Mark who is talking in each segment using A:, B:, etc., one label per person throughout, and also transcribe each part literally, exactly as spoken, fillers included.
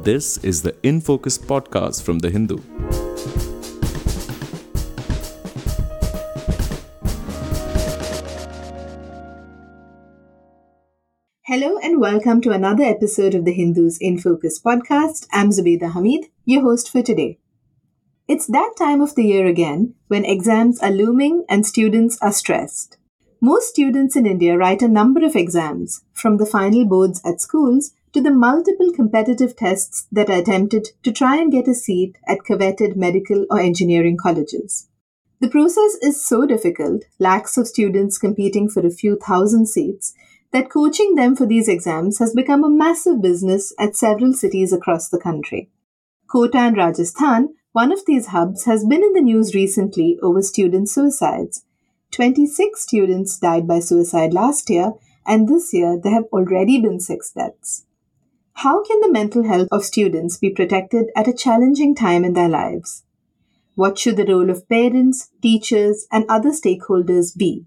A: This is the In Focus podcast from The Hindu.
B: Hello and welcome to another episode of the Hindu's In Focus podcast. I'm Zubaida Hamid, your host for today. It's that time of the year again when exams are looming and students are stressed. Most students in India write a number of exams, from the final boards at schools to the multiple competitive tests that are attempted to try and get a seat at coveted medical or engineering colleges. The process is so difficult, lakhs of students competing for a few thousand seats, that coaching them for these exams has become a massive business at several cities across the country. Kota and Rajasthan, one of these hubs, has been in the news recently over student suicides. twenty-six students died by suicide last year, and this year there have already been six deaths. How can the mental health of students be protected at a challenging time in their lives? What should the role of parents, teachers, and other stakeholders be?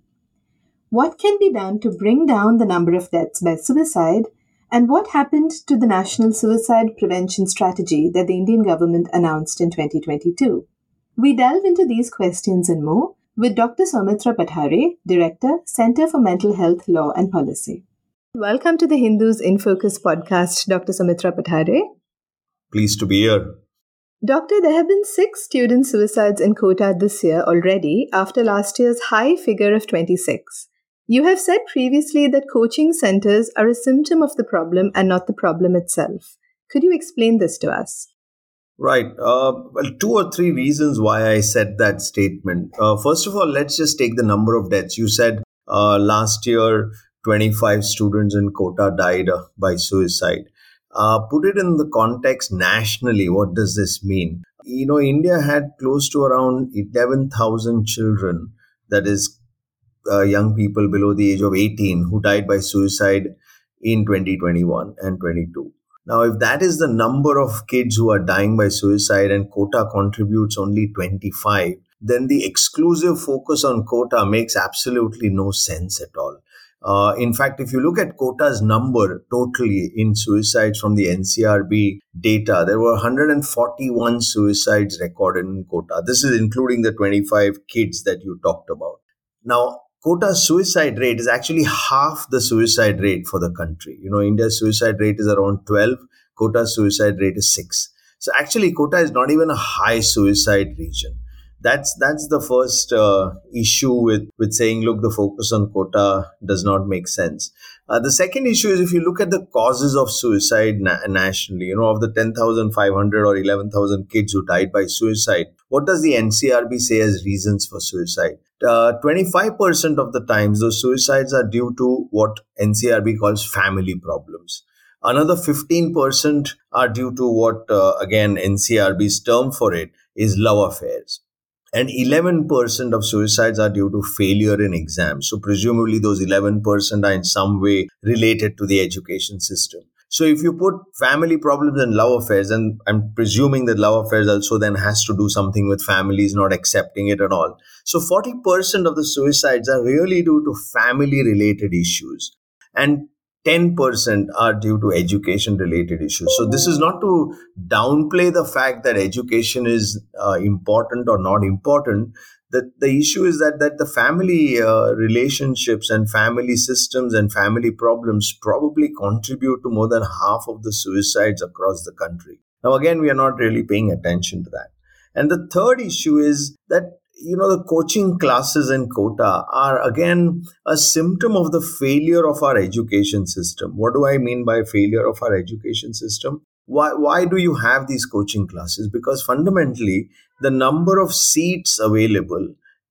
B: What can be done to bring down the number of deaths by suicide? And what happened to the National Suicide Prevention Strategy that the Indian government announced in twenty twenty-two? We delve into these questions and more with Doctor Soumitra Pathare, Director, Center for Mental Health Law and Policy. Welcome to the Hindu's In Focus podcast, Doctor Soumitra Pathare.
C: Pleased to be here.
B: Doctor, there have been six student suicides in Kota this year already after last year's high figure of twenty-six. You have said previously that coaching centers are a symptom of the problem and not the problem itself. Could you explain this to us?
C: Right. Uh, well, two or three reasons why I said that statement. Uh, first of all, let's just take the number of deaths. You said uh, last year, twenty-five students in Kota died uh, by suicide. Uh, put it in the context nationally, what does this mean? You know, India had close to around eleven thousand children, that is uh, young people below the age of eighteen, who died by suicide in twenty twenty-one and twenty-two. Now, if that is the number of kids who are dying by suicide and Kota contributes only twenty-five, then the exclusive focus on Kota makes absolutely no sense at all. Uh, in fact, if you look at Kota's number totally in suicides from the N C R B data, there were one hundred forty-one suicides recorded in Kota. This is including the twenty-five kids that you talked about. Now, Kota's suicide rate is actually half the suicide rate for the country. You know, India's suicide rate is around twelve. Kota's suicide rate is six. So actually, Kota is not even a high suicide region. That's that's the first uh, issue with, with saying, look, the focus on Kota does not make sense. Uh, the second issue is if you look at the causes of suicide na- nationally, you know, of the ten thousand five hundred or eleven thousand kids who died by suicide, what does the N C R B say as reasons for suicide? Uh, twenty-five percent of the times, those suicides are due to what N C R B calls family problems. Another fifteen percent are due to what, uh, again, N C R B's term for it is love affairs. And eleven percent of suicides are due to failure in exams. So presumably those eleven percent are in some way related to the education system. So if you put family problems and love affairs, and I'm presuming that love affairs also then has to do something with families not accepting it at all. So forty percent of the suicides are really due to family related issues. And ten percent are due to education-related issues. So this is not to downplay the fact that education is uh, important or not important. The, the issue is that, that the family uh, relationships and family systems and family problems probably contribute to more than half of the suicides across the country. Now, again, we are not really paying attention to that. And the third issue is that you know, the coaching classes in Kota are, again, a symptom of the failure of our education system. What do I mean by failure of our education system? Why, why do you have these coaching classes? Because fundamentally, the number of seats available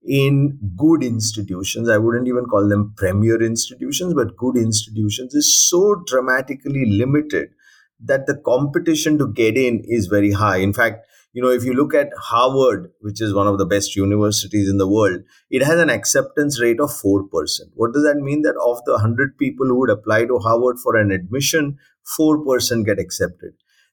C: in good institutions, I wouldn't even call them premier institutions, but good institutions, is so dramatically limited that the competition to get in is very high. In fact, you know, if you look at Harvard, which is one of the best universities in the world, it has an acceptance rate of four percent. What does that mean? That of the one hundred people who would apply to Harvard for an admission, four percent get accepted.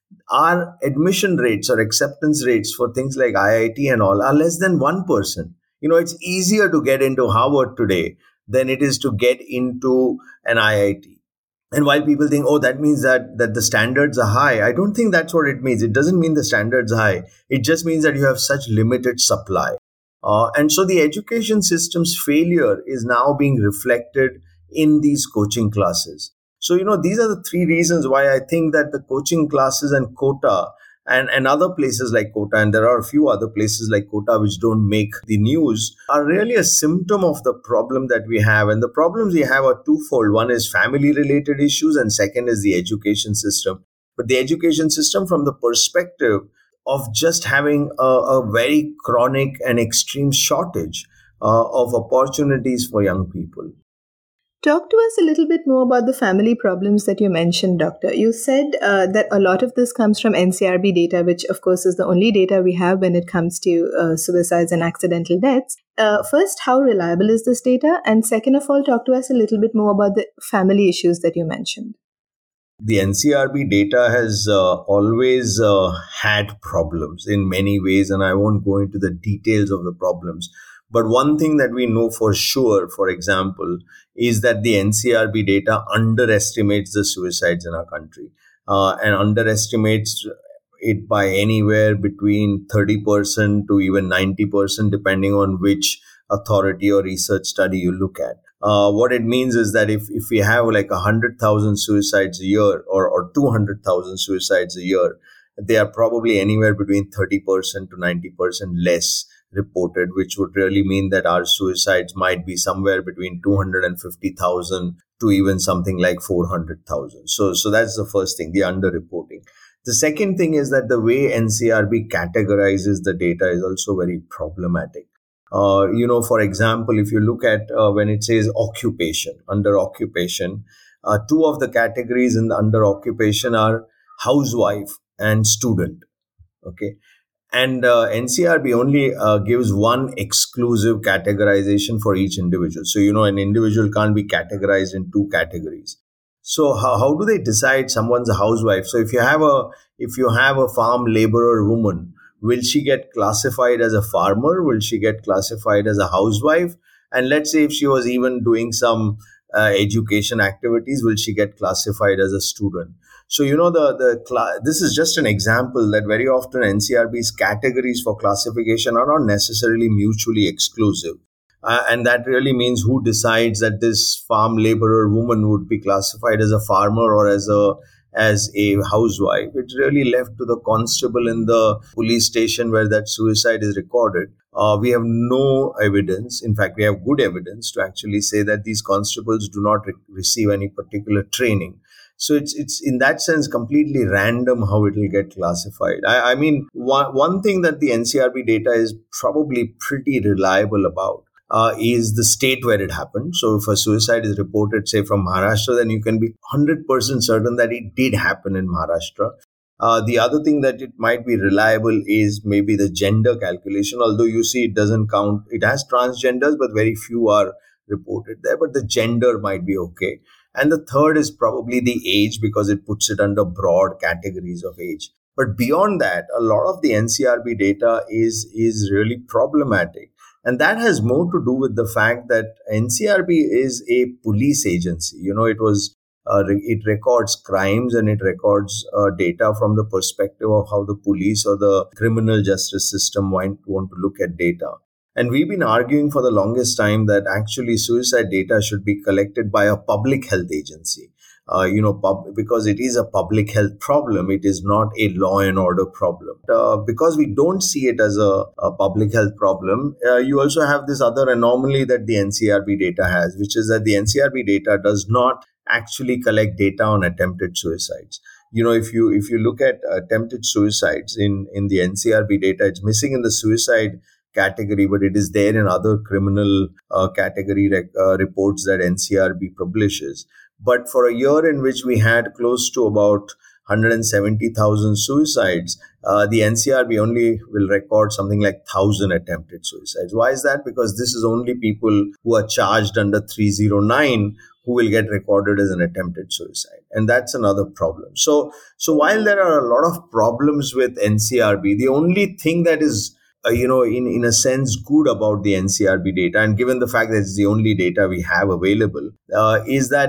C: Our admission rates or acceptance rates for things like I I T and all are less than one percent. You know, it's easier to get into Harvard today than it is to get into an I I T. And while people think, oh, that means that, that the standards are high, I don't think that's what it means. It doesn't mean the standards are high. It just means that you have such limited supply. Uh, and so the education system's failure is now being reflected in these coaching classes. So, you know, these are the three reasons why I think that the coaching classes and quota and, and other places like quota, and there are a few other places like quota which don't make the news, are really a symptom of the problem that we have. And the problems we have are twofold. One is family related issues, and second is the education system. But the education system from the perspective of just having a, a very chronic and extreme shortage uh, of opportunities for young people.
B: Talk to us a little bit more about the family problems that you mentioned, Doctor. You said uh, that a lot of this comes from N C R B data, which of course is the only data we have when it comes to uh, suicides and accidental deaths. Uh, first, how reliable is this data? And second of all, talk to us a little bit more about the family issues that you mentioned.
C: The N C R B data has uh, always uh, had problems in many ways, and I won't go into the details of the problems. But one thing that we know for sure, for example, is that the N C R B data underestimates the suicides in our country uh, and underestimates it by anywhere between thirty percent to even ninety percent, depending on which authority or research study you look at. Uh, what it means is that if, if we have like one hundred thousand suicides a year or, or two hundred thousand suicides a year, they are probably anywhere between thirty percent to ninety percent less reported, which would really mean that our suicides might be somewhere between two hundred fifty thousand to even something like four hundred thousand. So, so that's the first thing, the underreporting. The second thing is that the way N C R B categorizes the data is also very problematic. Uh, you know, for example, if you look at uh, when it says occupation, under occupation, uh, two of the categories in the under occupation are housewife and student. Okay. And uh, N C R B only uh, gives one exclusive categorization for each individual. So, you know, an individual can't be categorized in two categories. So how, how do they decide someone's a housewife? So if you have a if you have a farm laborer woman, will she get classified as a farmer? Will she get classified as a housewife? And let's say if she was even doing some uh, education activities, will she get classified as a student? So, you know, the the cl- this is just an example that very often N C R B's categories for classification are not necessarily mutually exclusive. Uh, and that really means who decides that this farm laborer woman would be classified as a farmer or as a as a housewife. It's really left to the constable in the police station where that suicide is recorded. Uh, we have no evidence. In fact, we have good evidence to actually say that these constables do not re- receive any particular training. So it's it's in that sense completely random how it will get classified. I, I mean, one, one thing that the N C R B data is probably pretty reliable about uh, is the state where it happened. So if a suicide is reported, say, from Maharashtra, then you can be one hundred percent certain that it did happen in Maharashtra. Uh, the other thing that it might be reliable is maybe the gender calculation, although you see it doesn't count. It has transgenders, but very few are reported there. But the gender might be okay. And the third is probably the age, because it puts it under broad categories of age. But beyond that, a lot of the N C R B data is, is really problematic. And that has more to do with the fact that N C R B is a police agency. You know, it was uh, re- it records crimes and it records uh, data from the perspective of how the police or the criminal justice system want, want to look at data. And we've been arguing for the longest time that actually suicide data should be collected by a public health agency. Uh, you know, pub- because it is a public health problem. It is not a law and order problem. Uh, because we don't see it as a, a public health problem, uh, you also have this other anomaly that the N C R B data has, which is that the N C R B data does not actually collect data on attempted suicides. You know, if you if you look at attempted suicides in, in the N C R B data, it's missing in the suicide category, but it is there in other criminal uh, category rec- uh, reports that N C R B publishes. But for a year in which we had close to about one hundred seventy thousand suicides, uh, the N C R B only will record something like one thousand attempted suicides. Why is that? Because this is only people who are charged under three oh nine who will get recorded as an attempted suicide. And that's another problem. So, so while there are a lot of problems with N C R B, the only thing that is Uh, you know, in, in a sense, good about the N C R B data, and given the fact that it's the only data we have available, uh, is that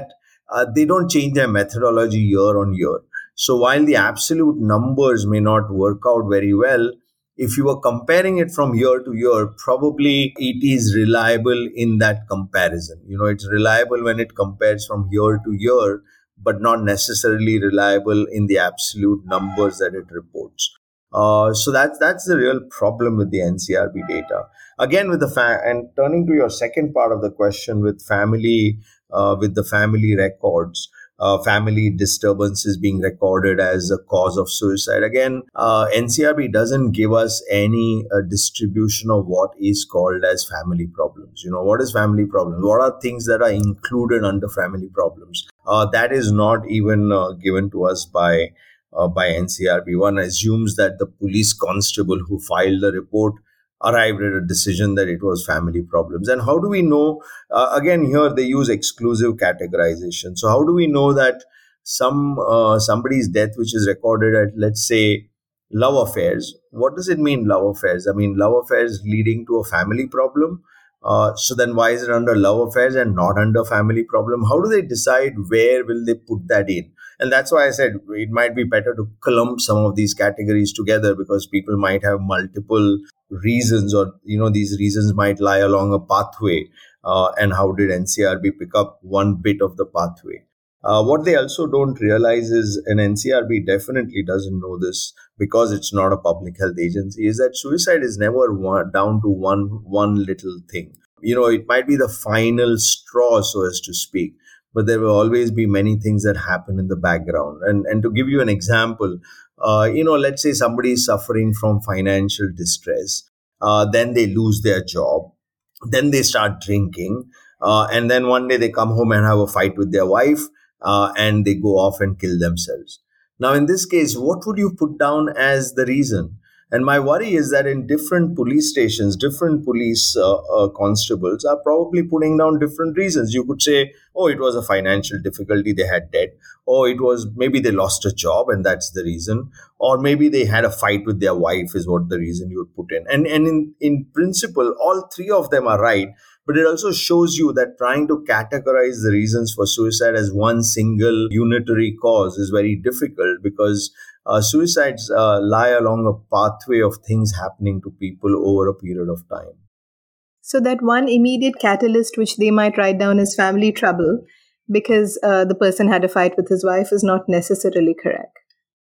C: uh, they don't change their methodology year on year. So while the absolute numbers may not work out very well, if you are comparing it from year to year, probably it is reliable in that comparison. You know, it's reliable when it compares from year to year, but not necessarily reliable in the absolute numbers that it reports. Uh, so that's that's the real problem with the N C R B data. Again, with the fa- and turning to your second part of the question with family, uh, with the family records, uh, family disturbances being recorded as a cause of suicide. Again, uh, N C R B doesn't give us any uh, distribution of what is called as family problems. You know, what is family problems? What are things that are included under family problems? Uh, that is not even uh, given to us by uh, by N C R B. One assumes that the police constable who filed the report arrived at a decision that it was family problems. And how do we know? Uh, again, here they use exclusive categorization. So how do we know that some uh, somebody's death, which is recorded at, let's say, love affairs? What does it mean, love affairs? I mean, love affairs leading to a family problem. Uh, so then why is it under love affairs and not under family problem? How do they decide where will they put that in? And that's why I said it might be better to clump some of these categories together, because people might have multiple reasons, or, you know, these reasons might lie along a pathway. Uh, and how did N C R B pick up one bit of the pathway? Uh, what they also don't realize is, and N C R B definitely doesn't know this because it's not a public health agency, is that suicide is never one, down to one one little thing. You know, it might be the final straw, so as to speak, but there will always be many things that happen in the background. And and to give you an example, uh, you know, let's say somebody is suffering from financial distress, uh, then they lose their job, then they start drinking, uh, and then one day they come home and have a fight with their wife. Uh, and they go off and kill themselves. Now, in this case, what would you put down as the reason? And my worry is that in different police stations, different police uh, uh, constables are probably putting down different reasons. You could say, oh, it was a financial difficulty, they had debt. Or it was maybe they lost a job and that's the reason. Or maybe they had a fight with their wife is what the reason you would put in. And, and in, in principle, all three of them are right. But it also shows you that trying to categorize the reasons for suicide as one single unitary cause is very difficult, because uh, suicides uh, lie along a pathway of things happening to people over a period of time.
B: So that one immediate catalyst which they might write down as family trouble because uh, the person had a fight with his wife is not necessarily correct.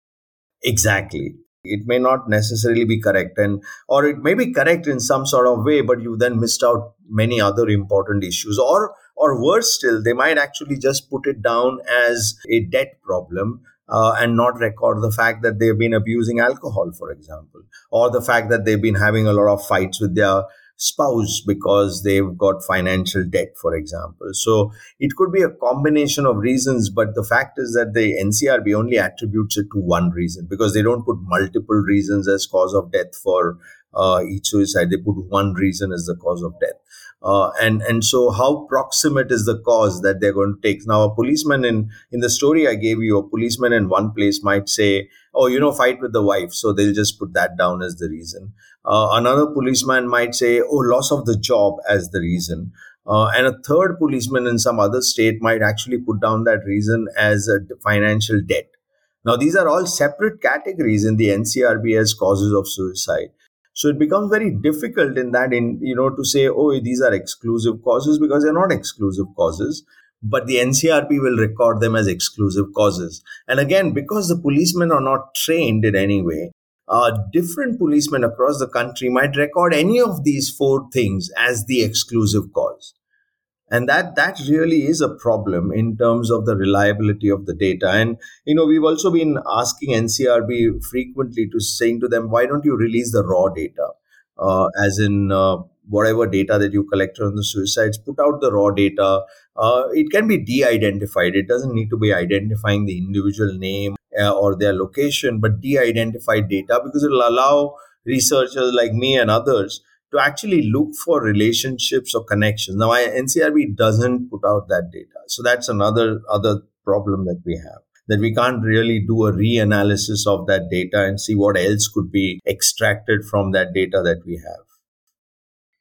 C: Exactly. It may not necessarily be correct, and or it may be correct in some sort of way, but you then missed out many other important issues. Or or worse still, they might actually just put it down as a debt problem uh, and not record the fact that they've been abusing alcohol, for example, or the fact that they've been having a lot of fights with their spouse because they've got financial debt, for example. So it could be a combination of reasons, but the fact is that the N C R B only attributes it to one reason, because they don't put multiple reasons as cause of death for uh, each suicide. They put one reason as the cause of death. Uh, and, and so how proximate is the cause that they're going to take? Now, a policeman in, in the story I gave you, a policeman in one place might say, oh, you know, fight with the wife. So they'll just put that down as the reason. Uh, another policeman might say, oh, loss of the job as the reason. Uh, and a third policeman in some other state might actually put down that reason as a financial debt. Now, these are all separate categories in the N C R B as causes of suicide. So it becomes very difficult in that, in you know, to say, oh, these are exclusive causes, because they're not exclusive causes. But the N C R B will record them as exclusive causes. And again, because the policemen are not trained in any way, uh, different policemen across the country might record any of these four things as the exclusive cause. And that that really is a problem in terms of the reliability of the data. And, you know, we've also been asking N C R B frequently to saying to them, why don't you release the raw data? Uh, as in uh, whatever data that you collected on the suicides, put out the raw data. Uh, it can be de-identified. It doesn't need to be identifying the individual name uh, or their location, but de-identified data, because it will allow researchers like me and others to actually look for relationships or connections. Now, N C R B doesn't put out that data. So that's another other problem that we have, that we can't really do a reanalysis of that data and see what else could be extracted from that data that we have.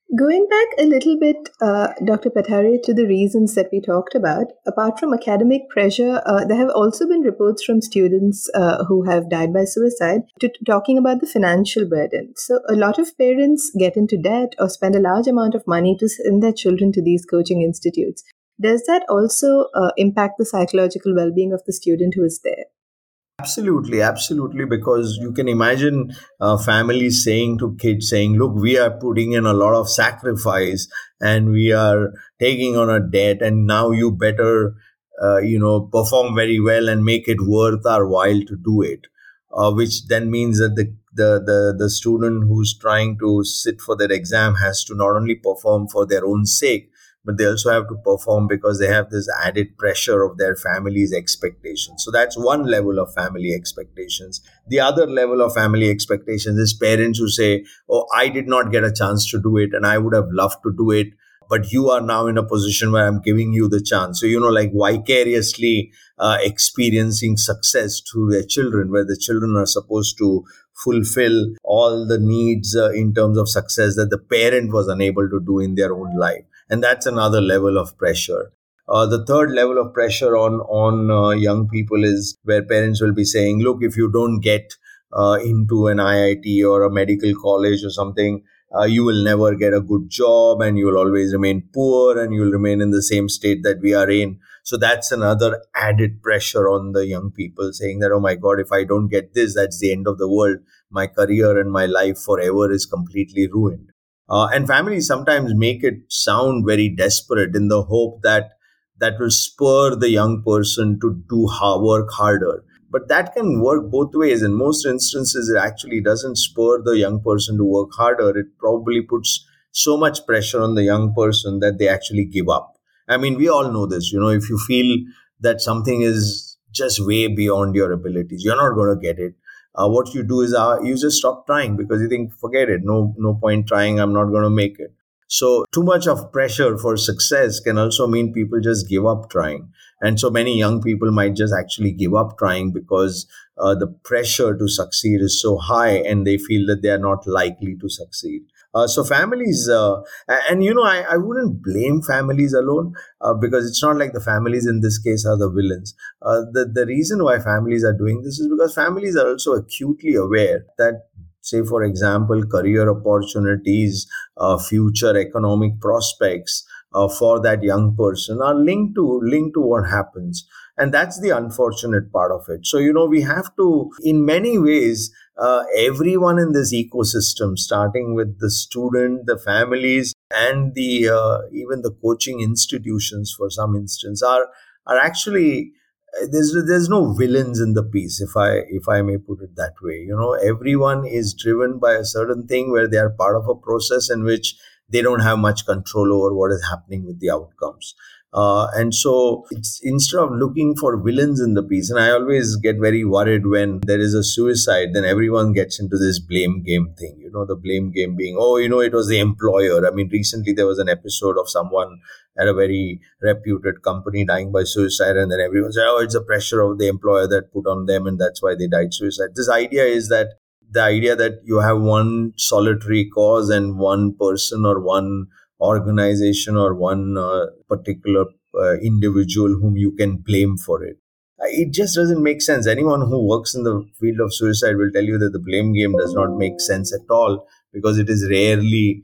B: Going back a little bit, uh, Doctor Pataria, to the reasons that we talked about, apart from academic pressure, uh, there have also been reports from students uh, who have died by suicide to, to talking about the financial burden. So, a lot of parents get into debt or spend a large amount of money to send their children to these coaching institutes. Does that also uh, impact the psychological well being of the student who is there?
C: Absolutely, absolutely. Because you can imagine uh, families saying to kids, saying, look, we are putting in a lot of sacrifice and we are taking on a debt, and now you better, uh, you know, perform very well and make it worth our while to do it. Uh, which then means that the, the, the, the student who's trying to sit for that exam has to not only perform for their own sake, but they also have to perform because they have this added pressure of their family's expectations. So that's one level of family expectations. The other level of family expectations is parents who say, oh, I did not get a chance to do it and I would have loved to do it, but you are now in a position where I'm giving you the chance. So, you know, like vicariously uh, experiencing success through their children, where the children are supposed to fulfill all the needs uh, in terms of success that the parent was unable to do in their own life. And that's another level of pressure. Uh, the third level of pressure on, on uh, young people is where parents will be saying, look, if you don't get uh, into an I I T or a medical college or something, uh, you will never get a good job and you will always remain poor and you will remain in the same state that we are in. So that's another added pressure on the young people, saying that, oh my God, if I don't get this, that's the end of the world. My career and my life forever is completely ruined. Uh, and families sometimes make it sound very desperate in the hope that that will spur the young person to do hard work harder. But that can work both ways. In most instances, it actually doesn't spur the young person to work harder. It probably puts so much pressure on the young person that they actually give up. I mean, we all know this. You know, if you feel that something is just way beyond your abilities, you're not going to get it. Uh, what you do is uh, you just stop trying because you think, forget it, no, no point trying, I'm not going to make it. So too much of pressure for success can also mean people just give up trying. And so many young people might just actually give up trying because uh, the pressure to succeed is so high and they feel that they are not likely to succeed. Uh, so families, uh, and you know, I, I wouldn't blame families alone uh, because it's not like the families in this case are the villains. Uh, the, the reason why families are doing this is because families are also acutely aware that, say, for example, career opportunities, uh, future economic prospects uh, for that young person are linked to linked to what happens. And that's the unfortunate part of it. So, you know, we have to, in many ways, uh, everyone in this ecosystem, starting with the student, the families, and the uh, even the coaching institutions, for some instance, are are actually there's there's no villains in the piece, if I if I may put it that way. You know, everyone is driven by a certain thing where they are part of a process in which they don't have much control over what is happening with the outcomes. Uh, and so it's instead of looking for villains in the piece, and I always get very worried when there is a suicide, then everyone gets into this blame game thing. You know, the blame game being, oh, you know, it was the employer. I mean, recently there was an episode of someone at a very reputed company dying by suicide, and then everyone said, oh, it's the pressure of the employer that put on them, and that's why they died suicide. This idea is that the idea that you have one solitary cause and one person or one organization or one uh, particular uh, individual whom you can blame for it. It just doesn't make sense. Anyone who works in the field of suicide will tell you that the blame game does not make sense at all because it is rarely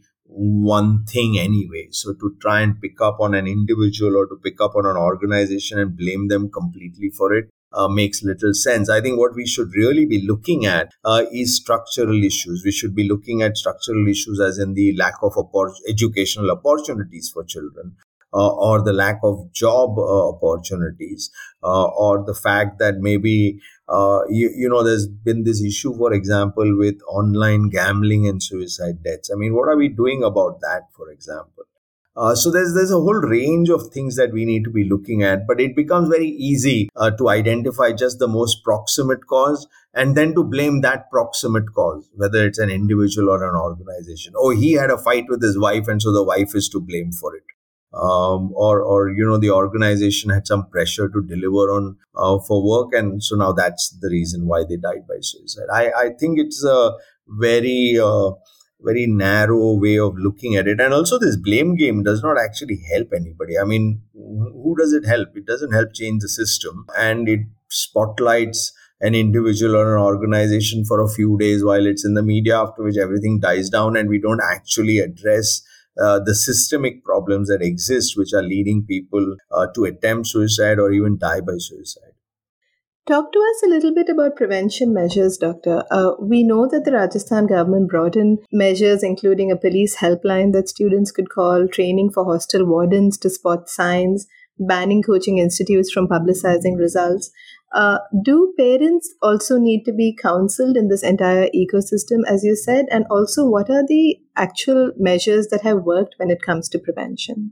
C: one thing anyway. So to try and pick up on an individual or to pick up on an organization and blame them completely for it Uh, makes little sense. I think what we should really be looking at uh, is structural issues. We should be looking at structural issues as in the lack of oppor- educational opportunities for children, uh, or the lack of job uh, opportunities, uh, or the fact that maybe, uh, you, you know, there's been this issue, for example, with online gambling and suicide deaths. I mean, what are we doing about that, for example? Uh, so there's there's a whole range of things that we need to be looking at, but it becomes very easy uh, to identify just the most proximate cause and then to blame that proximate cause, whether it's an individual or an organization. Oh, he had a fight with his wife, and so the wife is to blame for it. Um, or, or you know, the organization had some pressure to deliver on uh, for work, and so now that's the reason why they died by suicide. I, I think it's a very uh, very narrow way of looking at it. And also, this blame game does not actually help anybody. I mean, who does it help? It doesn't help change the system, and it spotlights an individual or an organization for a few days while it's in the media, after which everything dies down, and we don't actually address uh, the systemic problems that exist, which are leading people uh, to attempt suicide or even die by suicide.
B: Talk to us a little bit about prevention measures, Doctor. Uh, we know that the Rajasthan government brought in measures including a police helpline that students could call, training for hostel wardens to spot signs, banning coaching institutes from publicizing results. Uh, do parents also need to be counseled in this entire ecosystem, as you said? And also, what are the actual measures that have worked when it comes to prevention?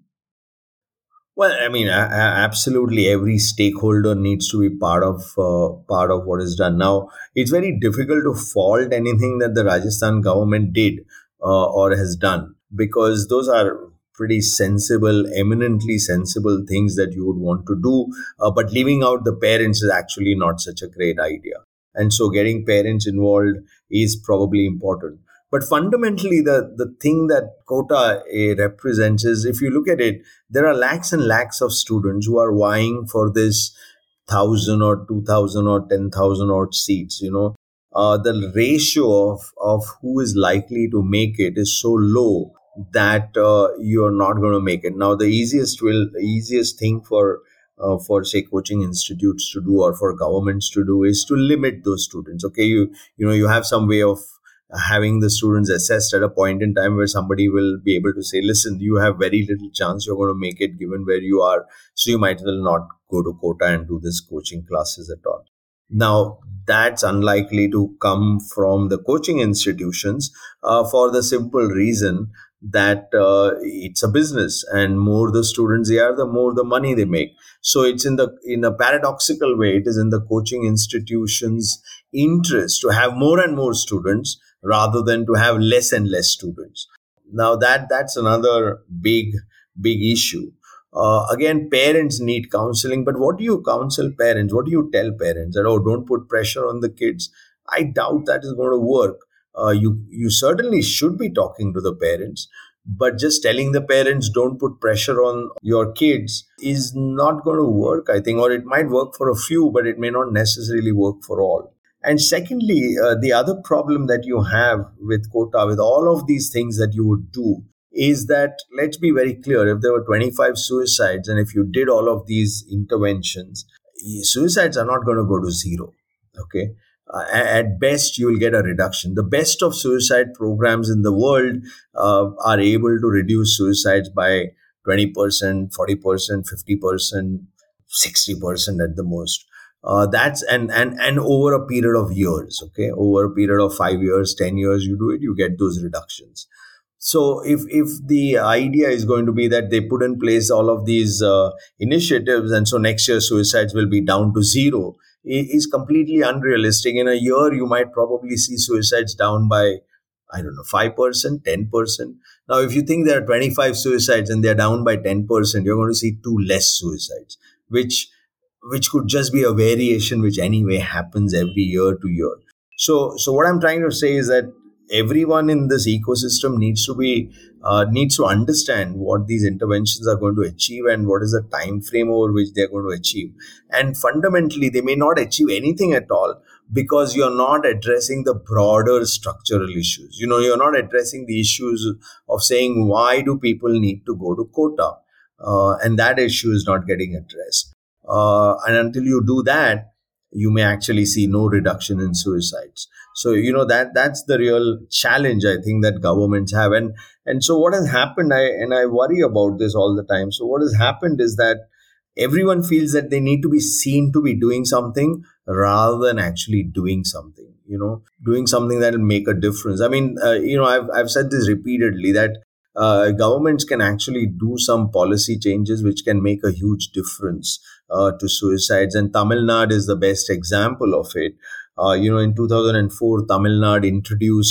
C: Well, I mean, a- a- absolutely, every stakeholder needs to be part of uh, part of what is done. Now, it's very difficult to fault anything that the Rajasthan government did uh, or has done, because those are pretty sensible, eminently sensible things that you would want to do. Uh, but leaving out the parents is actually not such a great idea. And so getting parents involved is probably important. But fundamentally, the, the thing that Kota eh, represents is, if you look at it, there are lakhs and lakhs of students who are vying for this thousand or two thousand or ten thousand odd seats. You know, uh, the ratio of, of who is likely to make it is so low that uh, you are not going to make it. Now, the easiest will easiest thing for uh, for say coaching institutes to do, or for governments to do, is to limit those students. Okay, you you know you have some way of having the students assessed at a point in time where somebody will be able to say, listen, you have very little chance you're going to make it given where you are, so you might as well not go to Kota and do this coaching classes at all. Now, that's unlikely to come from the coaching institutions uh, for the simple reason that uh, it's a business, and more the students they are, the more the money they make. So it's in the in a paradoxical way, it is in the coaching institutions' interest to have more and more students rather than to have less and less students. Now that that's another big big issue. Uh, again, parents need counseling, but what do you counsel parents? What do you tell parents? That, oh, don't put pressure on the kids. I doubt that is going to work. Uh, you you certainly should be talking to the parents, but just telling the parents don't put pressure on your kids is not going to work, I think, or it might work for a few, but it may not necessarily work for all. And secondly, uh, the other problem that you have with Kota, with all of these things that you would do, is that, let's be very clear, if there were twenty-five suicides and if you did all of these interventions, suicides are not going to go to zero. Okay. Uh, at best, you will get a reduction. The best of suicide programs in the world uh, are able to reduce suicides by twenty percent, forty percent, fifty percent, sixty percent at the most. Uh, that's and, and and over a period of years, okay, over a period of five years, ten years, you do it, you get those reductions. So if if the idea is going to be that they put in place all of these uh, initiatives, and so next year suicides will be down to zero, it is completely unrealistic. In a year, you might probably see suicides down by, I don't know, five percent, ten percent. Now, if you think there are twenty-five suicides and they're down by ten percent, you're going to see two less suicides, which which could just be a variation which anyway happens every year to year. So, so what I'm trying to say is that everyone in this ecosystem needs to be uh, needs to understand what these interventions are going to achieve and what is the time frame over which they're going to achieve. And fundamentally, they may not achieve anything at all because you're not addressing the broader structural issues. You know, you're not addressing the issues of saying, why do people need to go to Kota? Uh, and that issue is not getting addressed. Uh, and until you do that, you may actually see no reduction in suicides. So, you know, that that's the real challenge, I think, that governments have. And and so what has happened, I and I worry about this all the time. So what has happened is that everyone feels that they need to be seen to be doing something rather than actually doing something, you know, doing something that will make a difference. I mean, uh, you know, I've, I've said this repeatedly, that uh, governments can actually do some policy changes which can make a huge difference uh, to suicides. And Tamil Nadu is the best example of it. Uh, you know, in two thousand four, Tamil Nadu introduced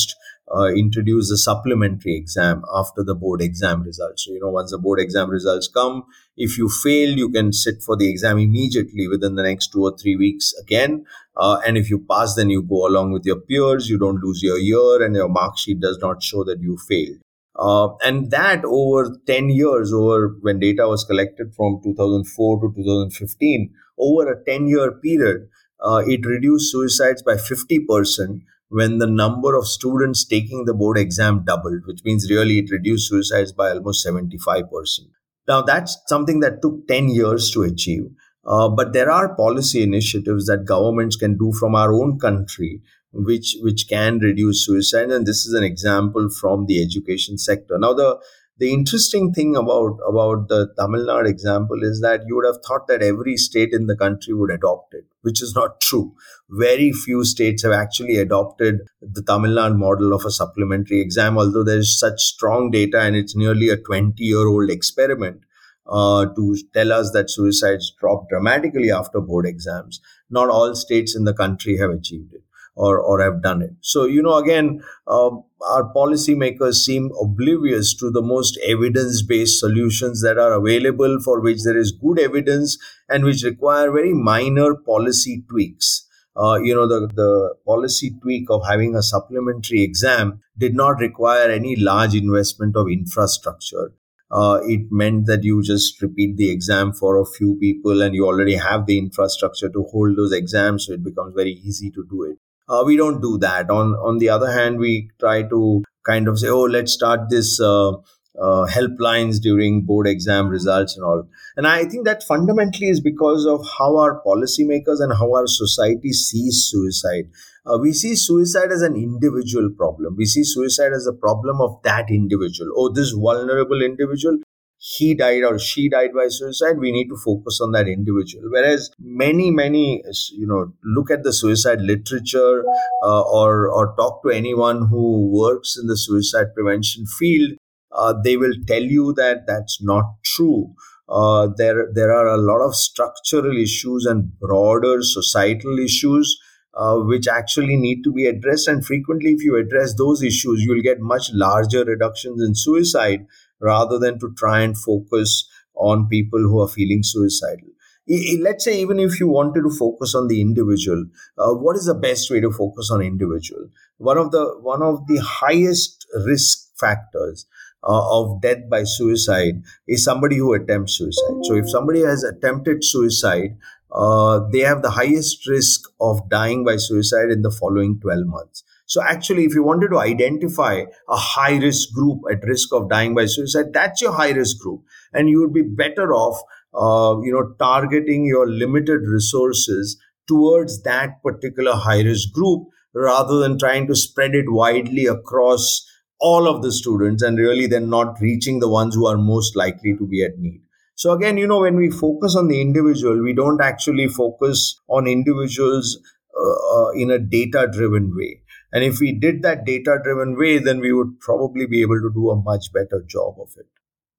C: uh, introduce a supplementary exam after the board exam results. So, you know, once the board exam results come, if you fail, you can sit for the exam immediately within the next two or three weeks again. Uh, and if you pass, then you go along with your peers. You don't lose your year, and your mark sheet does not show that you failed. Uh, and that over ten years, over when data was collected from two thousand four to two thousand fifteen, over a ten-year period, uh, it reduced suicides by fifty percent when the number of students taking the board exam doubled, which means really it reduced suicides by almost seventy-five percent. Now, that's something that took ten years to achieve. Uh, but there are policy initiatives that governments can do from our own country which which can reduce suicide, and this is an example from the education sector. Now, the the interesting thing about about the Tamil Nadu example is that you would have thought that every state in the country would adopt it, which is not true. Very few states have actually adopted the Tamil Nadu model of a supplementary exam, although there is such strong data, and it's nearly a twenty-year-old experiment uh, to tell us that suicides drop dramatically after board exams. Not all states in the country have achieved it. Or, or have done it. So, you know, again, uh, our policymakers seem oblivious to the most evidence-based solutions that are available, for which there is good evidence and which require very minor policy tweaks. Uh, you know, the, the policy tweak of having a supplementary exam did not require any large investment of infrastructure. Uh, it meant that you just repeat the exam for a few people and you already have the infrastructure to hold those exams, so it becomes very easy to do it. Uh, we don't do that. On on the other hand, we try to kind of say, oh, let's start this uh, uh, helplines during board exam results and all. And I think that fundamentally is because of how our policymakers and how our society sees suicide. Uh, we see suicide as an individual problem. We see suicide as a problem of that individual. Oh, this vulnerable individual, he died or she died by suicide, we need to focus on that individual. Whereas many, many, you know, look at the suicide literature uh, or, or talk to anyone who works in the suicide prevention field, uh, they will tell you that that's not true. Uh, there, there are a lot of structural issues and broader societal issues uh, which actually need to be addressed. And frequently, if you address those issues, you'll get much larger reductions in suicide, rather than to try and focus on people who are feeling suicidal. Let's say even if you wanted to focus on the individual, uh, what is the best way to focus on individual? One of the one of the highest risk factors uh, of death by suicide is somebody who attempts suicide. So if somebody has attempted suicide, uh, they have the highest risk of dying by suicide in the following twelve months. So actually, if you wanted to identify a high-risk group at risk of dying by suicide, that's your high-risk group. And you would be better off, uh, you know, targeting your limited resources towards that particular high-risk group rather than trying to spread it widely across all of the students and really then not reaching the ones who are most likely to be at need. So again, you know, when we focus on the individual, we don't actually focus on individuals uh, in a data-driven way. And if we did that data-driven way, then we would probably be able to do a much better job of it.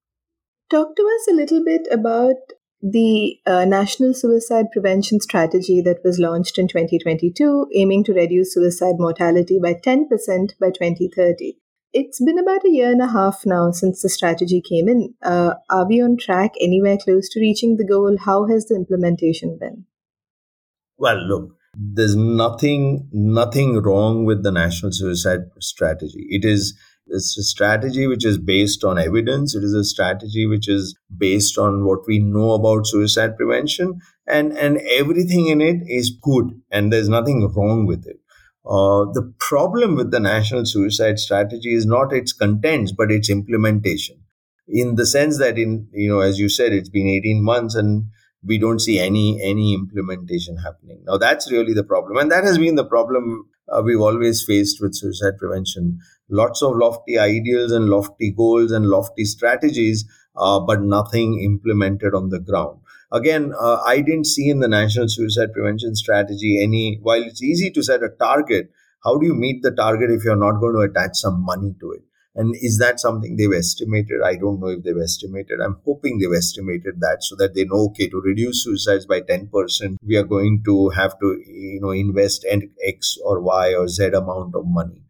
B: Talk to us a little bit about the uh, National Suicide Prevention Strategy that was launched in twenty twenty-two, aiming to reduce suicide mortality by ten percent by twenty thirty. It's been about a year and a half now since the strategy came in. Uh, are we on track, anywhere close to reaching the goal? How has the implementation been?
C: Well, look. There's nothing, nothing wrong with the National Suicide Strategy. It is it's a strategy which is based on evidence. It is a strategy which is based on what we know about suicide prevention, and, and everything in it is good, and there's nothing wrong with it. Uh, the problem with the National Suicide Strategy is not its contents, but its implementation. In the sense that, in you know, as you said, it's been eighteen months and we don't see any any implementation happening. Now, that's really the problem. And that has been the problem uh, we've always faced with suicide prevention. Lots of lofty ideals and lofty goals and lofty strategies, uh, but nothing implemented on the ground. Again, uh, I didn't see in the National Suicide Prevention Strategy any, while it's easy to set a target, how do you meet the target if you're not going to attach some money to it? And is that something they've estimated? I don't know if they've estimated. I'm hoping they've estimated that so that they know, okay, to reduce suicides by ten percent, we are going to have to, you know, invest X or Y or Z amount of money.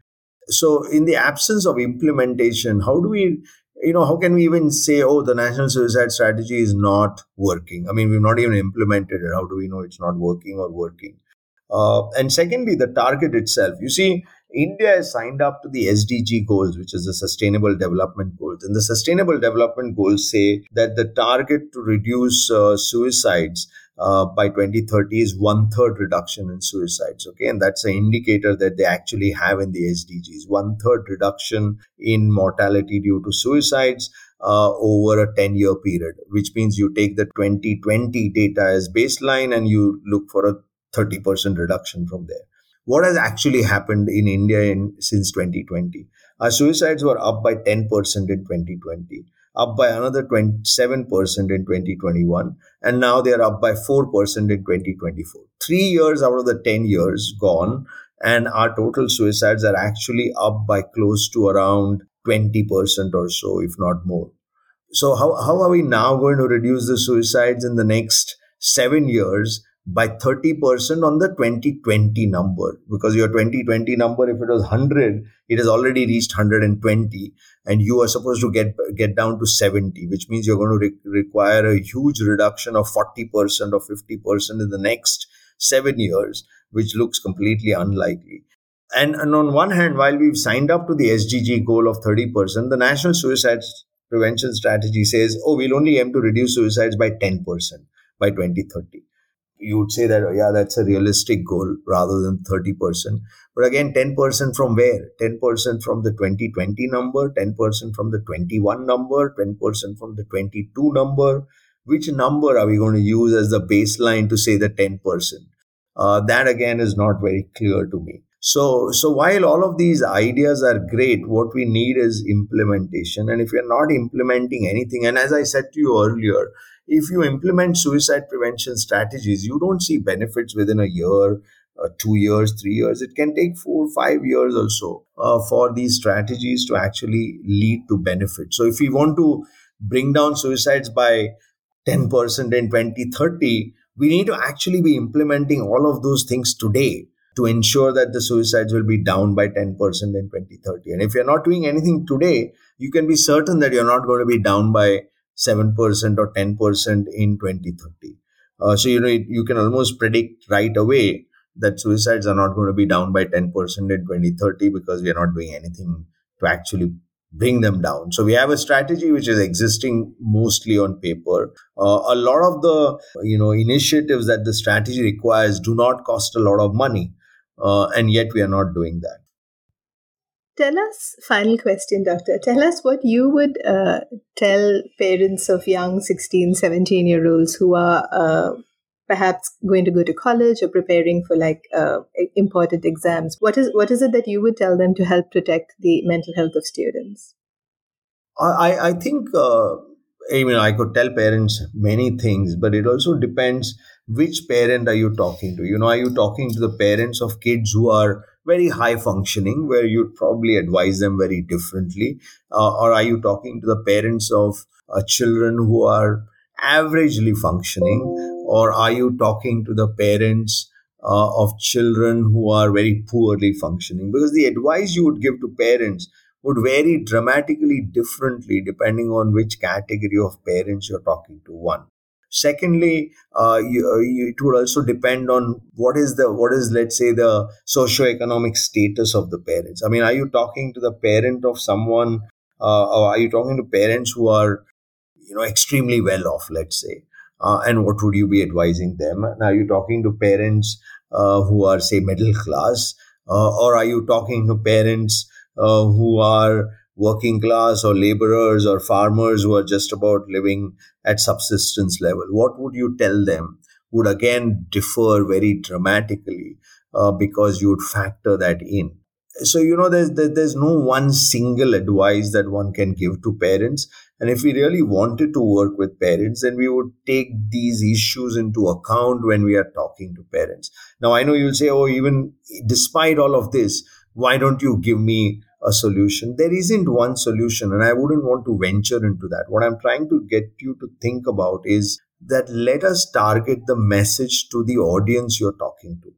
C: So in the absence of implementation, how do we, you know, how can we even say, oh, the national suicide strategy is not working? I mean, we've not even implemented it. How do we know it's not working or working? Uh, and secondly, the target itself. You see, India has signed up to the S D G goals, which is the Sustainable Development Goals. And the Sustainable Development Goals say that the target to reduce uh, suicides uh, by twenty thirty is one third reduction in suicides. Okay. And that's an indicator that they actually have in the S D Gs. One third reduction in mortality due to suicides uh, over a ten year period, which means you take the twenty twenty data as baseline and you look for a thirty percent reduction from there. What has actually happened in India in, since twenty twenty? Our suicides were up by ten percent in twenty twenty, up by another twenty-seven percent in twenty twenty-one, and now they are up by four percent in twenty twenty-four. Three years out of the ten years gone, and our total suicides are actually up by close to around twenty percent or so, if not more. So how, how are we now going to reduce the suicides in the next seven years by thirty percent on the twenty twenty number? Because your twenty twenty number, if it was one hundred, it has already reached one hundred twenty, and you are supposed to get get down to seventy, which means you're going to re- require a huge reduction of forty percent or fifty percent in the next seven years, which looks completely unlikely. And, and on one hand, while we've signed up to the S D G goal of thirty percent, the National Suicide Prevention Strategy says, oh, we'll only aim to reduce suicides by ten percent by twenty thirty. You would say that, oh, yeah, that's a realistic goal rather than thirty percent. But again, ten percent from where? ten percent from the twenty twenty number, ten percent from the twenty-one number, ten percent from the twenty-two number. Which number are we going to use as the baseline to say the ten percent? Uh, that again is not very clear to me. So, so while all of these ideas are great, what we need is implementation. And if you're not implementing anything, and as I said to you earlier, if you implement suicide prevention strategies, you don't see benefits within a year, uh, two years, three years. It can take four, five years or so uh, for these strategies to actually lead to benefit. So if we want to bring down suicides by ten percent in twenty thirty, we need to actually be implementing all of those things today to ensure that the suicides will be down by ten percent in twenty thirty. And if you're not doing anything today, you can be certain that you're not going to be down by seven percent or ten percent in twenty thirty. Uh, so, you know, you can almost predict right away that suicides are not going to be down by ten percent in twenty thirty because we are not doing anything to actually bring them down. So we have a strategy which is existing mostly on paper. Uh, a lot of the, you know, initiatives that the strategy requires do not cost a lot of money. Uh, and yet we are not doing that.
B: Tell us, final question, Doctor. Tell us what you would uh, tell parents of young sixteen, seventeen year olds who are uh, perhaps going to go to college or preparing for like uh, important exams. What is what is it that you would tell them to help protect the mental health of students?
C: I, I think, uh, I mean, I could tell parents many things, but it also depends which parent are you talking to. You know, are you talking to the parents of kids who are very high functioning, where you'd probably advise them very differently? Uh, or are you talking to the parents of uh, children who are averagely functioning? Or are you talking to the parents uh, of children who are very poorly functioning? Because the advice you would give to parents would vary dramatically differently depending on which category of parents you're talking to. One. Secondly, uh, you, you, it would also depend on what is the what is let's say the socioeconomic status of the parents. I mean, are you talking to the parent of someone, uh, or are you talking to parents who are, you know, extremely well off, let's say, uh, and what would you be advising them? And are you talking to parents uh, who are, say, middle class, uh, or are you talking to parents uh, who are working class or laborers or farmers who are just about living at subsistence level? What would you tell them would again differ very dramatically uh, because you would factor that in. So, you know, there's, there's no one single advice that one can give to parents. And if we really wanted to work with parents, then we would take these issues into account when we are talking to parents. Now, I know you'll say, oh, even despite all of this, why don't you give me a solution? There isn't one solution, and I wouldn't want to venture into that. What I'm trying to get you to think about is that let us target the message to the audience you're talking to.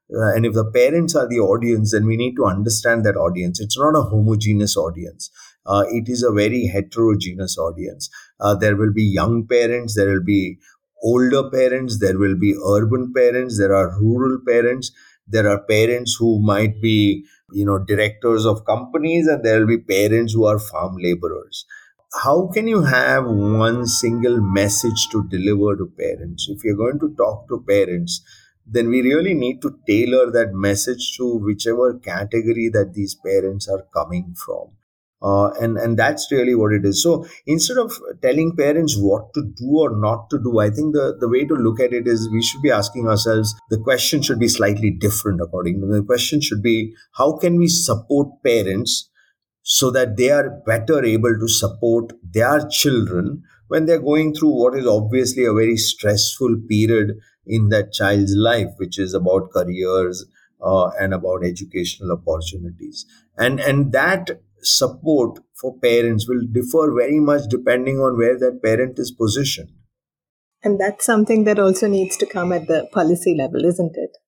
C: Uh, and if the parents are the audience, then we need to understand that audience. It's not a homogeneous audience. Uh, it is a very heterogeneous audience. Uh, there will be young parents, there will be older parents, there will be urban parents, there are rural parents, there are parents who might be, you know, directors of companies, and there will be parents who are farm laborers. How can you have one single message to deliver to parents? If you're going to talk to parents, then we really need to tailor that message to whichever category that these parents are coming from. Uh, and, and that's really what it is. So instead of telling parents what to do or not to do, I think the, the way to look at it is we should be asking ourselves, the question should be slightly different according to me. The question should be, how can we support parents so that they are better able to support their children when they're going through what is obviously a very stressful period in that child's life, which is about careers uh, and about educational opportunities. And, and that support for parents will differ very much depending on where that parent is positioned.
B: And that's something that also needs to come at the policy level, isn't it?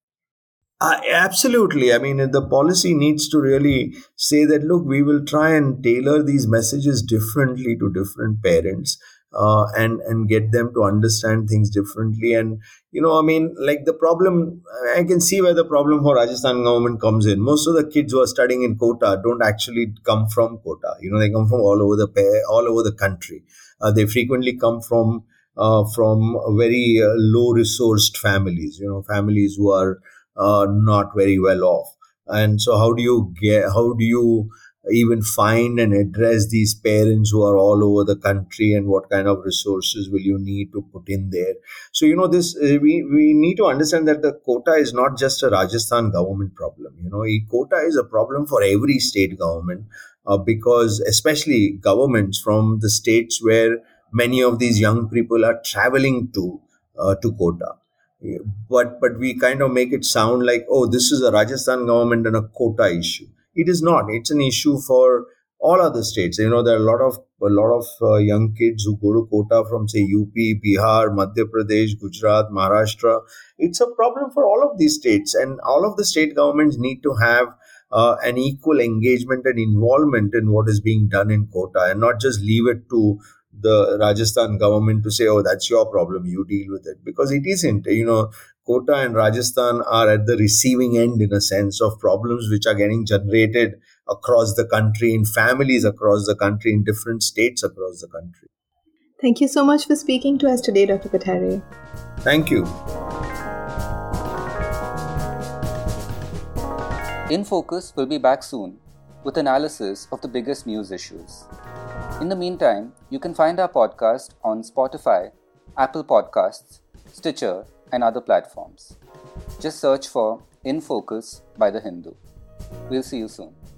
C: Uh, absolutely. I mean, the policy needs to really say that, look, we will try and tailor these messages differently to different parents uh, and, and get them to understand things differently. And, you know, I mean, like the problem, I can see where the problem for Rajasthan government comes in. Most of the kids who are studying in Kota don't actually come from Kota. You know, they come from all over the all over the country. Uh, they frequently come from uh, from very uh, low resourced families, you know, families who are Uh, not very well off. And so how do you get, how do you even find and address these parents who are all over the country, and what kind of resources will you need to put in there? So, you know, this, uh, we, we need to understand that the quota is not just a Rajasthan government problem. You know, quota is a problem for every state government uh, because especially governments from the states where many of these young people are traveling to, uh, to quota. But but we kind of make it sound like, oh, this is a Rajasthan government and a quota issue. It is not. It's an issue for all other states. You know, there are a lot of a lot of uh, young kids who go to quota from, say, U P, Bihar, Madhya Pradesh, Gujarat, Maharashtra. It's a problem for all of these states, and all of the state governments need to have uh, an equal engagement and involvement in what is being done in quota, and not just leave it to the Rajasthan government to say, oh, that's your problem, you deal with it. Because it isn't. You know, Kota and Rajasthan are at the receiving end, in a sense, of problems which are getting generated across the country, in families across the country, in different states across the country.
B: Thank you so much for speaking to us today, Doctor Katharia.
C: Thank you.
D: In Focus will be back soon with analysis of the biggest news issues. In the meantime, you can find our podcast on Spotify, Apple Podcasts, Stitcher, and other platforms. Just search for In Focus by The Hindu. We'll see you soon.